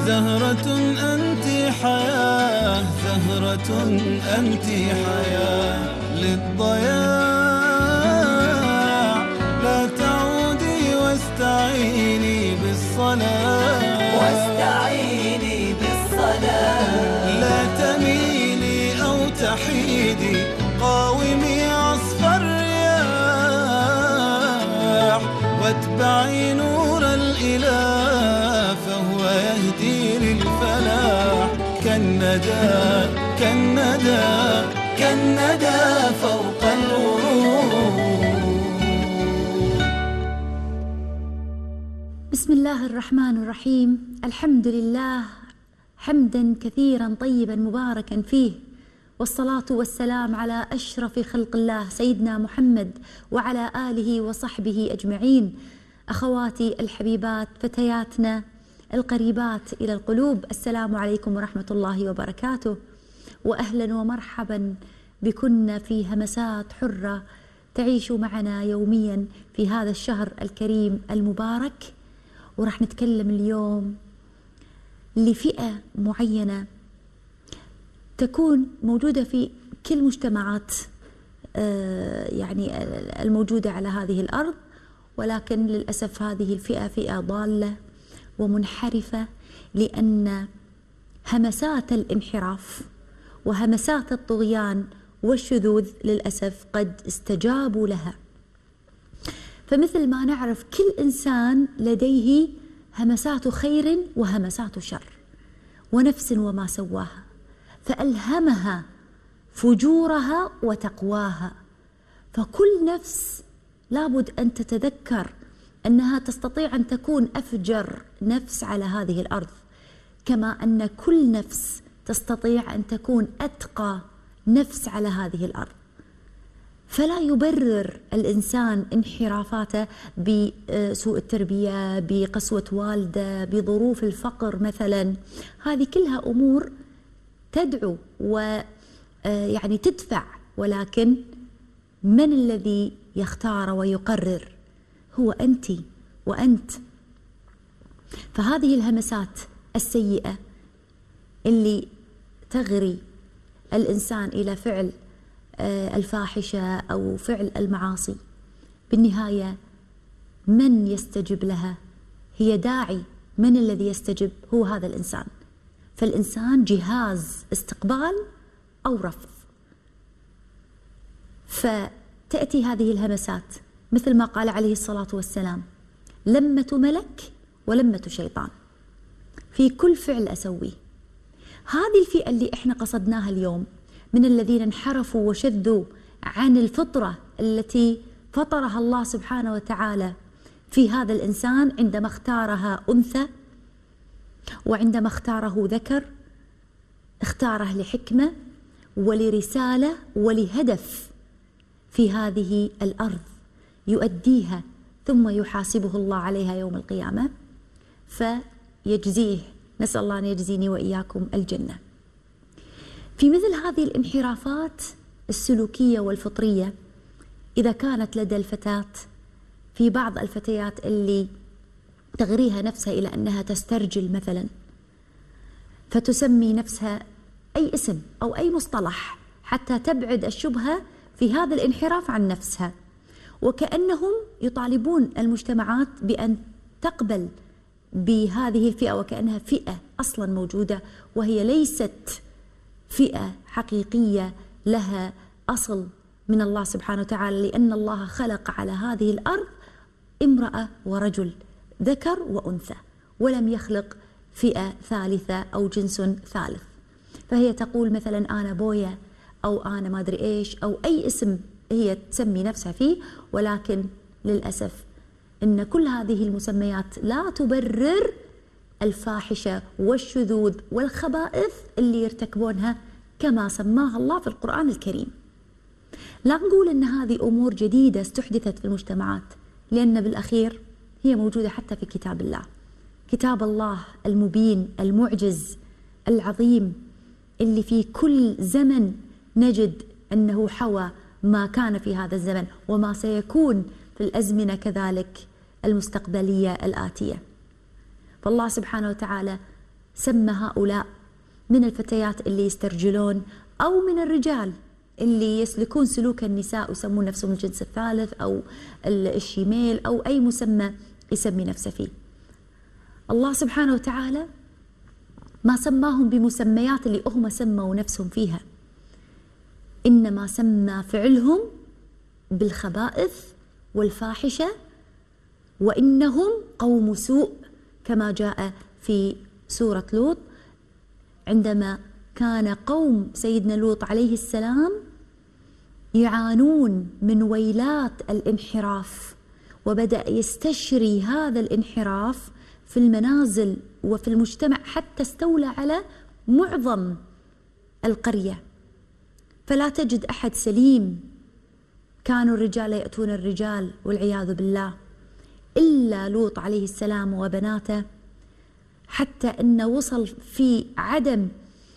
زهرة أنت حياة، زهرة أنت حياة للضياع. لا تعودي واستعيني بالصلاة، واستعيني بالصلاة. لا تميلي أو تحيدي، قاومي عصف الرياح، واتبعي نور الإله فهو يهدي للفلاح. كالندى كالندى كالندى فوق الورود. بسم الله الرحمن الرحيم. الحمد لله حمدا كثيرا طيبا مباركا فيه، والصلاة والسلام على أشرف خلق الله سيدنا محمد وعلى آله وصحبه أجمعين. أخواتي الحبيبات، فتياتنا القريبات إلى القلوب، السلام عليكم ورحمة الله وبركاته، وأهلا ومرحبا بكن في همسات حرة تعيش معنا يوميا في هذا الشهر الكريم المبارك. ورح نتكلم اليوم لفئة معينة تكون موجودة في كل مجتمعات يعني الموجودة على هذه الأرض، ولكن للأسف هذه الفئة فئة ضالة ومنحرفة، لأن همسات الانحراف وهمسات الطغيان والشذوذ للأسف قد استجابوا لها. فمثل ما نعرف كل إنسان لديه همسات خير وهمسات شر، ونفس وما سواها فألهمها فجورها وتقواها. فكل نفس لابد أن تتذكر أنها تستطيع أن تكون أفجر نفس على هذه الأرض، كما أن كل نفس تستطيع أن تكون أتقى نفس على هذه الأرض. فلا يبرر الإنسان انحرافاته بسوء التربية، بقسوة والده، بظروف الفقر مثلا. هذه كلها أمور تدعو ويعني تدفع، ولكن من الذي يختار ويقرر؟ هو أنت وأنت. فهذه الهمسات السيئة اللي تغري الإنسان إلى فعل الفاحشة أو فعل المعاصي، بالنهاية من يستجب لها؟ هي داعي. من الذي يستجب؟ هو هذا الإنسان. فالإنسان جهاز استقبال أو رفض. فتأتي هذه الهمسات مثل ما قال عليه الصلاة والسلام: لمة ملك ولمة شيطان في كل فعل أسويه. هذه الفئة اللي احنا قصدناها اليوم من الذين انحرفوا وشذوا عن الفطرة التي فطرها الله سبحانه وتعالى في هذا الإنسان عندما اختارها أنثى، وعندما اختاره ذكر اختاره لحكمة ولرسالة ولهدف في هذه الأرض يؤديها، ثم يحاسبه الله عليها يوم القيامة فيجزيه. نسأل الله أن يجزيني وإياكم الجنة. في مثل هذه الانحرافات السلوكية والفطرية، إذا كانت لدى الفتاة، في بعض الفتيات اللي تغريها نفسها إلى أنها تسترجل مثلا، فتسمي نفسها أي اسم أو أي مصطلح حتى تبعد الشبهة في هذا الانحراف عن نفسها، وكأنهم يطالبون المجتمعات بأن تقبل بهذه الفئة وكأنها فئة أصلا موجودة، وهي ليست فئة حقيقية لها أصل من الله سبحانه وتعالى، لأن الله خلق على هذه الأرض امرأة ورجل، ذكر وأنثى، ولم يخلق فئة ثالثة أو جنس ثالث. فهي تقول مثلا أنا بويا أو أنا ما أدري إيش أو أي اسم هي تسمي نفسها فيه، ولكن للأسف إن كل هذه المسميات لا تبرر الفاحشة والشذوذ والخبائث اللي يرتكبونها كما سماها الله في القرآن الكريم. لا نقول إن هذه أمور جديدة استحدثت في المجتمعات، لأن بالأخير هي موجودة حتى في كتاب الله، كتاب الله المبين المعجز العظيم، اللي في كل زمن نجد أنه حوى ما كان في هذا الزمن وما سيكون في الأزمنة كذلك المستقبلية الآتية. فالله سبحانه وتعالى سمى هؤلاء من الفتيات اللي يسترجلون أو من الرجال اللي يسلكون سلوك النساء ويسمون نفسهم الجنس الثالث أو الشيميل أو أي مسمى يسمي نفسه فيه. الله سبحانه وتعالى ما سماهم بمسميات اللي هم سموا نفسهم فيها، إنما سمى فعلهم بالخبائث والفاحشة، وإنهم قوم سوء، كما جاء في سورة لوط عندما كان قوم سيدنا لوط عليه السلام يعانون من ويلات الانحراف، وبدأ يستشري هذا الانحراف في المنازل وفي المجتمع حتى استولى على معظم القرية، فلا تجد أحد سليم. كانوا الرجال يأتون الرجال والعياذ بالله إلا لوط عليه السلام وبناته، حتى أنه وصل في عدم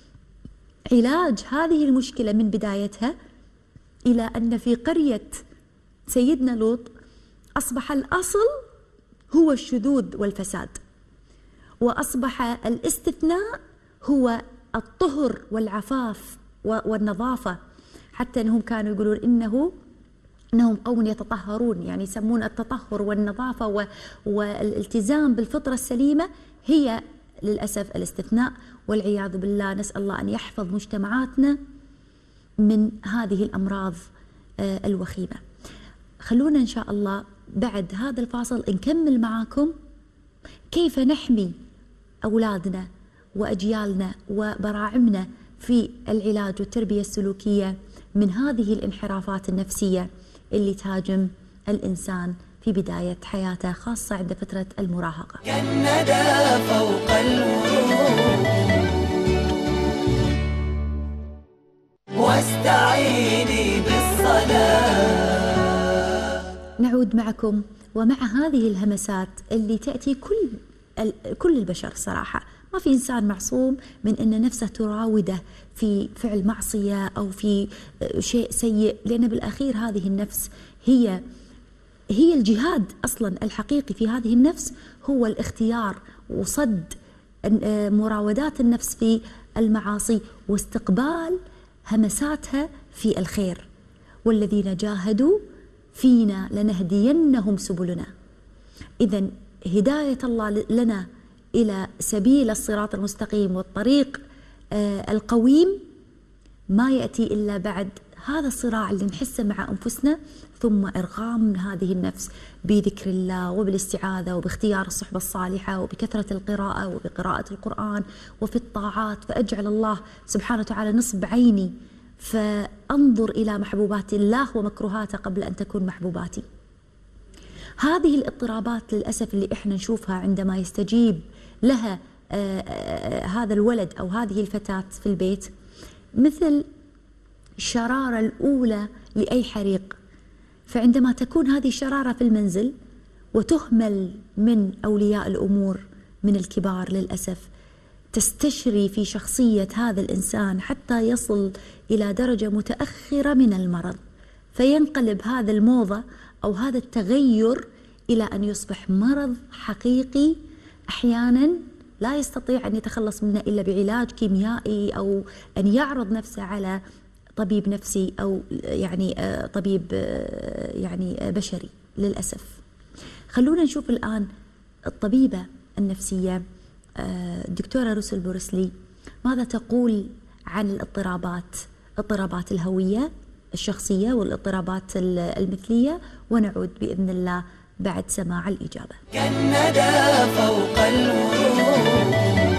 علاج هذه المشكلة من بدايتها إلى أن في قرية سيدنا لوط أصبح الأصل هو الشذوذ والفساد، وأصبح الاستثناء هو الطهر والعفاف والنظافة، حتى أنهم كانوا يقولون إنهم قوم يتطهرون، يعني يسمون التطهر والنظافة والالتزام بالفطرة السليمة هي للأسف الاستثناء، والعياذ بالله. نسأل الله أن يحفظ مجتمعاتنا من هذه الأمراض الوخيمة. خلونا إن شاء الله بعد هذا الفاصل نكمل معاكم كيف نحمي أولادنا وأجيالنا وبراعمنا في العلاج والتربية السلوكية من هذه الانحرافات النفسية اللي تهاجم الإنسان في بداية حياته، خاصة عند فترة المراهقة. كالندى فوق الورود واستعيني بالصلاة. نعود معكم ومع هذه الهمسات اللي تأتي كل البشر صراحة. ما في إنسان معصوم من أن نفسه تراوده في فعل معصية أو في شيء سيء، لأن بالأخير هذه النفس هي الجهاد أصلا الحقيقي في هذه النفس هو الاختيار وصد مراودات النفس في المعاصي واستقبال همساتها في الخير. والذين جاهدوا فينا لنهدينهم سبلنا. إذن هداية الله لنا إلى سبيل الصراط المستقيم والطريق القويم ما يأتي إلا بعد هذا الصراع اللي نحسه مع أنفسنا، ثم إرغام هذه النفس بذكر الله وبالاستعاذة وباختيار الصحبة الصالحة وبكثرة القراءة وبقراءة القرآن وفي الطاعات، فأجعل الله سبحانه وتعالى نصب عيني فأنظر إلى محبوبات الله ومكروهاته قبل أن تكون محبوباتي. هذه الاضطرابات للأسف اللي إحنا نشوفها عندما يستجيب لها هذا الولد أو هذه الفتاة في البيت، مثل الشرارة الأولى لأي حريق. فعندما تكون هذه الشرارة في المنزل وتهمل من أولياء الأمور من الكبار للأسف، تستشري في شخصية هذا الإنسان حتى يصل إلى درجة متأخرة من المرض، فينقلب هذا الموضة أو هذا التغير إلى أن يصبح مرض حقيقي أحيانا لا يستطيع أن يتخلص منه إلا بعلاج كيميائي أو أن يعرض نفسه على طبيب نفسي أو يعني طبيب يعني بشري للأسف. خلونا نشوف الآن الطبيبة النفسية الدكتورة روسل بورسلي ماذا تقول عن اضطرابات الهوية الشخصية والاضطرابات المثلية، ونعود بإذن الله بعد سماع الإجابة. كالندى فوق الورود.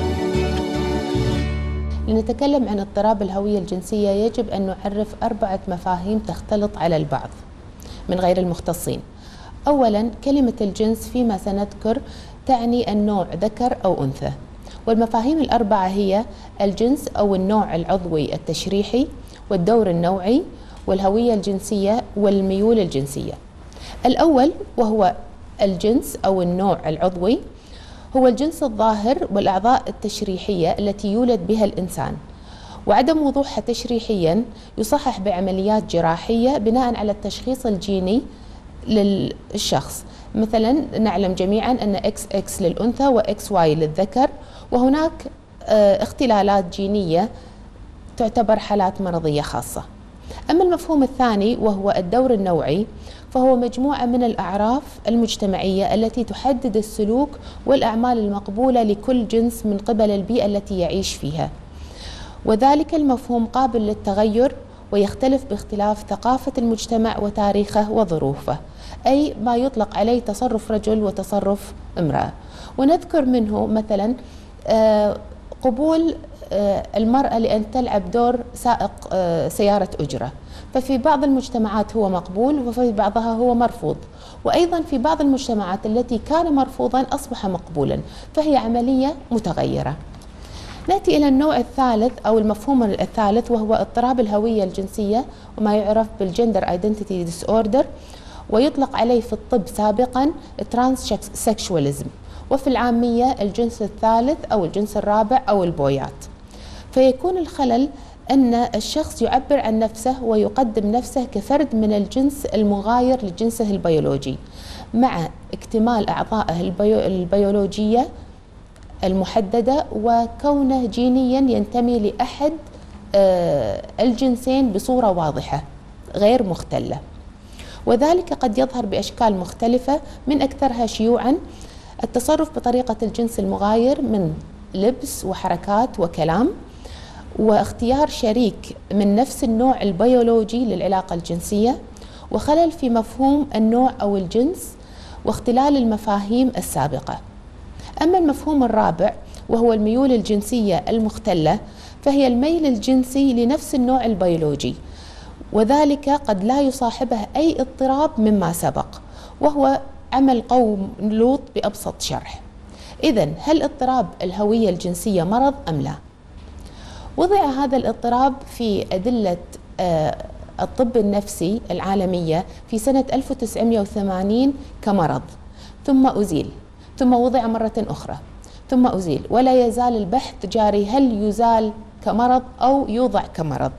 لنتكلم عن اضطراب الهوية الجنسية يجب أن نعرف 4 مفاهيم تختلط على البعض من غير المختصين. أولا، كلمة الجنس فيما سنذكر تعني النوع ذكر أو أنثى، والمفاهيم ال4 هي الجنس أو النوع العضوي التشريحي والدور النوعي والهوية الجنسية والميول الجنسية. الأول وهو الجنس أو النوع العضوي هو الجنس الظاهر والأعضاء التشريحية التي يولد بها الإنسان، وعدم وضوحها تشريحيا يصحح بعمليات جراحية بناء على التشخيص الجيني للشخص. مثلا نعلم جميعا أن XX للأنثى وXY للذكر، وهناك اختلالات جينية تعتبر حالات مرضية خاصة. أما المفهوم الثاني وهو الدور النوعي، فهو مجموعة من الأعراف المجتمعية التي تحدد السلوك والأعمال المقبولة لكل جنس من قبل البيئة التي يعيش فيها، وذلك المفهوم قابل للتغير ويختلف باختلاف ثقافة المجتمع وتاريخه وظروفه، أي ما يطلق عليه تصرف رجل وتصرف امرأة. ونذكر منه مثلا قبول المرأة لأن تلعب دور سائق سيارة أجرة، ففي بعض المجتمعات هو مقبول وفي بعضها هو مرفوض، وأيضا في بعض المجتمعات التي كان مرفوضا أصبح مقبولا، فهي عملية متغيرة. نأتي إلى النوع الثالث أو المفهوم الثالث، وهو اضطراب الهوية الجنسية وما يعرف بالجندر ايدنتيتي ديسوردر، ويطلق عليه في الطب سابقا ترانسسكشواليزم، وفي العامية الجنس الثالث أو الجنس الرابع أو البويات. فيكون الخلل أن الشخص يعبر عن نفسه ويقدم نفسه كفرد من الجنس المغاير لجنسه البيولوجي، مع اكتمال أعضائه البيولوجية المحددة، وكونه جينيا ينتمي لأحد الجنسين بصورة واضحة غير مختلة. وذلك قد يظهر بأشكال مختلفة، من أكثرها شيوعا التصرف بطريقة الجنس المغاير من لبس وحركات وكلام، واختيار شريك من نفس النوع البيولوجي للعلاقة الجنسية، وخلل في مفهوم النوع أو الجنس، واختلال المفاهيم السابقة. أما المفهوم الرابع وهو الميول الجنسية المختلة، فهي الميل الجنسي لنفس النوع البيولوجي، وذلك قد لا يصاحبه أي اضطراب مما سبق، وهو عمل قوم لوط بأبسط شرح. إذن هل اضطراب الهوية الجنسية مرض أم لا؟ وضع هذا الاضطراب في أدلة الطب النفسي العالمية في سنة 1980 كمرض، ثم أزيل، ثم وضع مرة أخرى، ثم أزيل، ولا يزال البحث جاري هل يزال كمرض أو يوضع كمرض.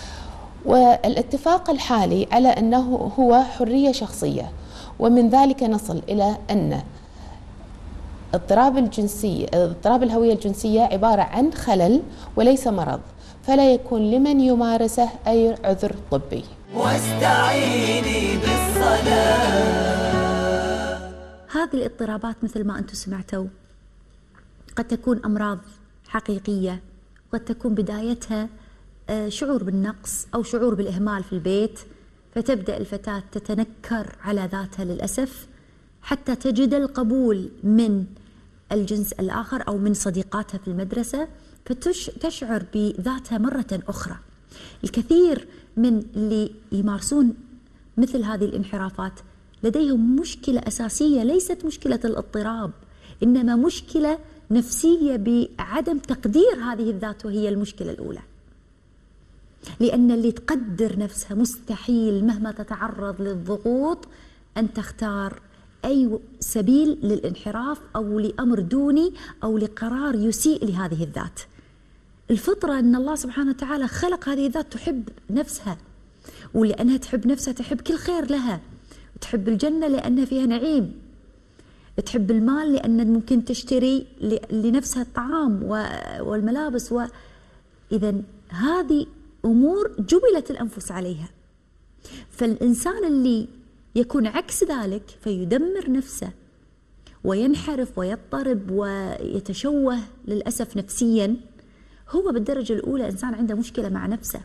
والاتفاق الحالي على أنه هو حرية شخصية، ومن ذلك نصل إلى أن اضطراب الهوية الجنسية عبارة عن خلل وليس مرض، فلا يكون لمن يمارسه أي عذر طبي. واستعيني بالصلاة. هذه الاضطرابات مثل ما أنتم سمعتوا قد تكون أمراض حقيقية، قد تكون بدايتها شعور بالنقص أو شعور بالإهمال في البيت، فتبدأ الفتاة تتنكر على ذاتها للأسف حتى تجد القبول من الجنس الآخر أو من صديقاتها في المدرسة، فتشعر بذاتها مرة أخرى. الكثير من اللي يمارسون مثل هذه الانحرافات لديهم مشكلة أساسية، ليست مشكلة الاضطراب، إنما مشكلة نفسية بعدم تقدير هذه الذات، وهي المشكلة الأولى. لأن اللي تقدر نفسها مستحيل مهما تتعرض للضغوط أن تختار أي سبيل للانحراف أو لأمر دوني أو لقرار يسيء لهذه الذات. الفطرة أن الله سبحانه وتعالى خلق هذه الذات تحب نفسها، ولأنها تحب نفسها تحب كل خير لها، وتحب الجنة لأنها فيها نعيم، تحب المال لأن ممكن تشتري لنفسها الطعام والملابس، إذا هذه أمور جبلت الأنفس عليها. فالإنسان اللي يكون عكس ذلك فيدمر نفسه وينحرف ويضطرب ويتشوه للأسف نفسيا، هو بالدرجة الأولى إنسان عنده مشكلة مع نفسه،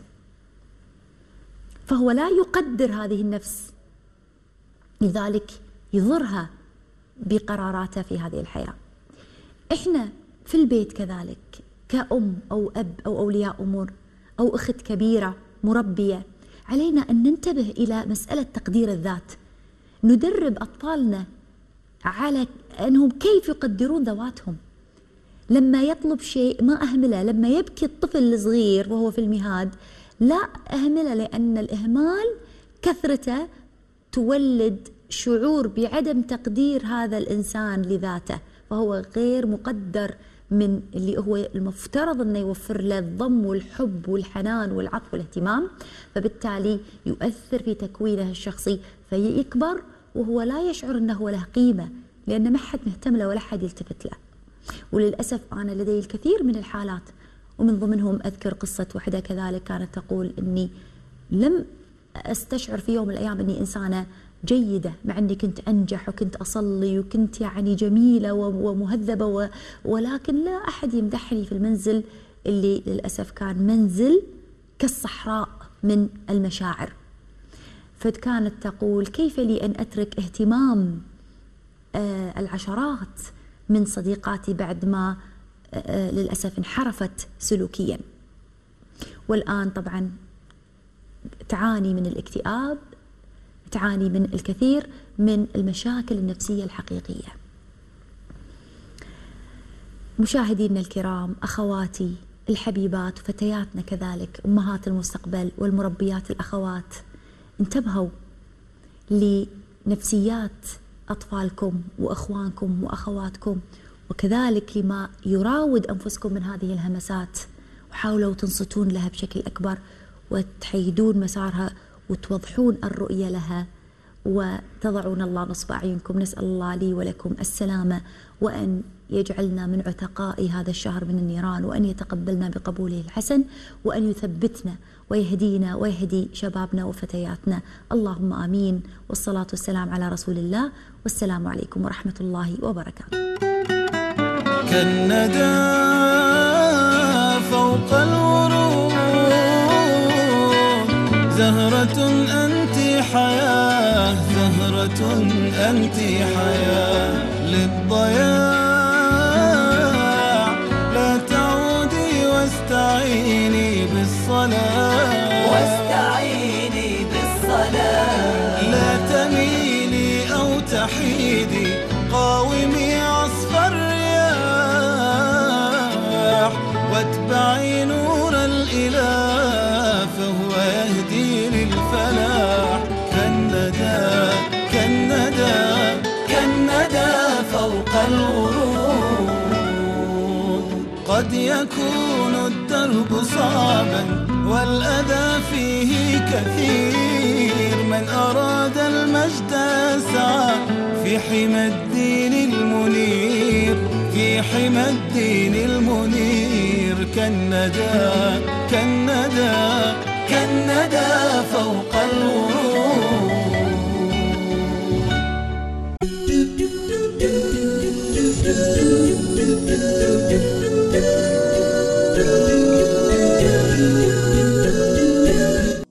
فهو لا يقدر هذه النفس، لذلك يضرها بقراراته في هذه الحياة. إحنا في البيت كذلك كأم أو أب أو أولياء أمور أو أخت كبيرة مربية، علينا أن ننتبه إلى مسألة تقدير الذات، ندرب أطفالنا على أنهم كيف يقدرون ذواتهم. لما يطلب شيء ما أهمله، لما يبكي الطفل الصغير وهو في المهاد لا أهمله، لأن الإهمال كثرته تولد شعور بعدم تقدير هذا الإنسان لذاته، فهو غير مقدر من اللي هو المفترض أنه يوفر له الضم والحب والحنان والعطف والاهتمام، فبالتالي يؤثر في تكوينه الشخصي، فيكبر وهو لا يشعر أنه له قيمة، لأن ما حد مهتم له ولا حد يلتفت له. وللأسف أنا لدي الكثير من الحالات، ومن ضمنهم أذكر قصة وحدة كذلك كانت تقول إني لم أستشعر في يوم من الأيام أني إنسانة جيدة، مع أني كنت أنجح وكنت أصلي وكنت يعني جميلة ومهذبة، ولكن لا أحد يمدحني في المنزل اللي للأسف كان منزل كالصحراء من المشاعر. فكانت تقول: كيف لي أن أترك اهتمام العشرات من صديقاتي بعد ما للأسف انحرفت سلوكيا. والآن طبعا تعاني من الاكتئاب، تعاني من الكثير من المشاكل النفسية الحقيقية. مشاهدينا الكرام، أخواتي الحبيبات وفتياتنا كذلك، أمهات المستقبل والمربيات الأخوات، انتبهوا لنفسيات أطفالكم وأخوانكم وأخواتكم، وكذلك لما يراود أنفسكم من هذه الهمسات، وحاولوا تنصتون لها بشكل أكبر وتحيدون مسارها وتوضحون الرؤية لها وتضعون الله نصب أعينكم. نسأل الله لي ولكم السلامة، وأن يجعلنا من عتقاء هذا الشهر من النيران، وأن يتقبلنا بقبوله الحسن، وأن يثبتنا ويهدينا ويهدي شبابنا وفتياتنا. اللهم آمين، والصلاة والسلام على رسول الله، والسلام عليكم ورحمة الله وبركاته. كالندى فوق الورود، زهرة أنت حياة، زهرة أنت حياة للضياع. لا تعودي واستعيني بالصلاة، واستعيني بالصلاة. لا تميلي أو تحيدي، قاومي عصف الرياح، واتبعي نور الإله فهو يهدي للفلاح. كالندى كالندى كالندى فوق الورود. قد يكون الدرب صعبا والأذى فيه كثير، من أراد المجد سعى في حمى الدين المنير، في حمى الدين المنير. كالندى كالندى كالندى فوق الورود.